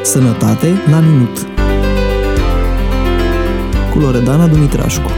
Sănătate la minut cu Loredana Dumitrașcu.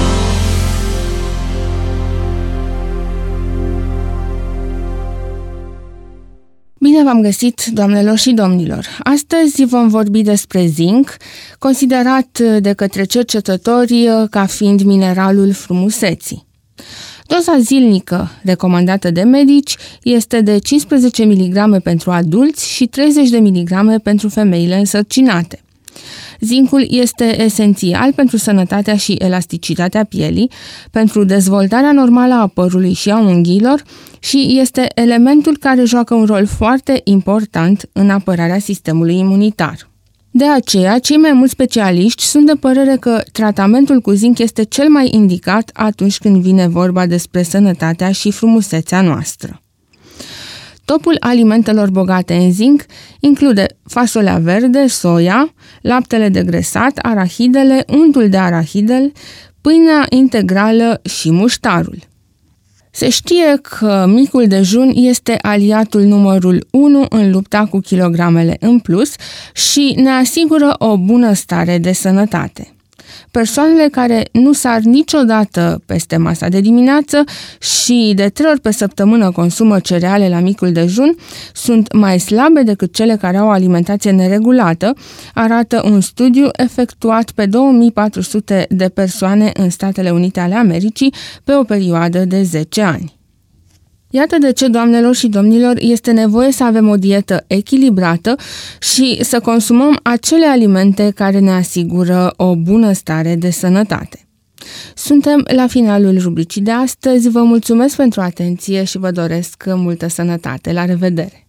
Bine v-am găsit, doamnelor și domnilor! Astăzi vom vorbi despre zinc, considerat de către cercetători ca fiind mineralul frumuseții. Doza zilnică recomandată de medici este de 15 mg pentru adulți și 30 de mg pentru femeile însărcinate. Zincul este esențial pentru sănătatea și elasticitatea pielii, pentru dezvoltarea normală a părului și a unghiilor și este elementul care joacă un rol foarte important în apărarea sistemului imunitar. De aceea, cei mai mulți specialiști sunt de părere că tratamentul cu zinc este cel mai indicat atunci când vine vorba despre sănătatea și frumusețea noastră. Topul alimentelor bogate în zinc include fasolea verde, soia, laptele degresat, arahidele, untul de arahidel, pâinea integrală și muștarul. Se știe că micul dejun este aliatul numărul 1 în lupta cu kilogramele în plus și ne asigură o bună stare de sănătate. Persoanele care nu sar niciodată peste masa de dimineață și de 3 ori pe săptămână consumă cereale la micul dejun sunt mai slabe decât cele care au o alimentație neregulată, arată un studiu efectuat pe 2400 de persoane în Statele Unite ale Americii pe o perioadă de 10 ani. Iată de ce, doamnelor și domnilor, este nevoie să avem o dietă echilibrată și să consumăm acele alimente care ne asigură o bună stare de sănătate. Suntem la finalul rubricii de astăzi, vă mulțumesc pentru atenție și vă doresc multă sănătate. La revedere!